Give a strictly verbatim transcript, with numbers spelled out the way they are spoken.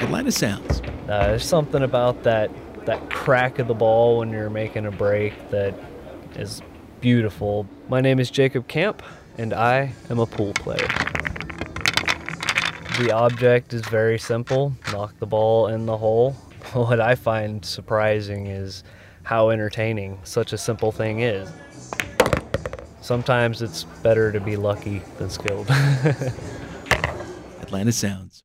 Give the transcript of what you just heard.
Atlanta Sounds. Uh, there's something about that that crack of the ball when you're making a break that is beautiful. My name is Jacob Camp, and I am a pool player. The object is very simple, knock the ball in the hole. What I find surprising is how entertaining such a simple thing is. Sometimes it's better to be lucky than skilled. Atlanta Sounds.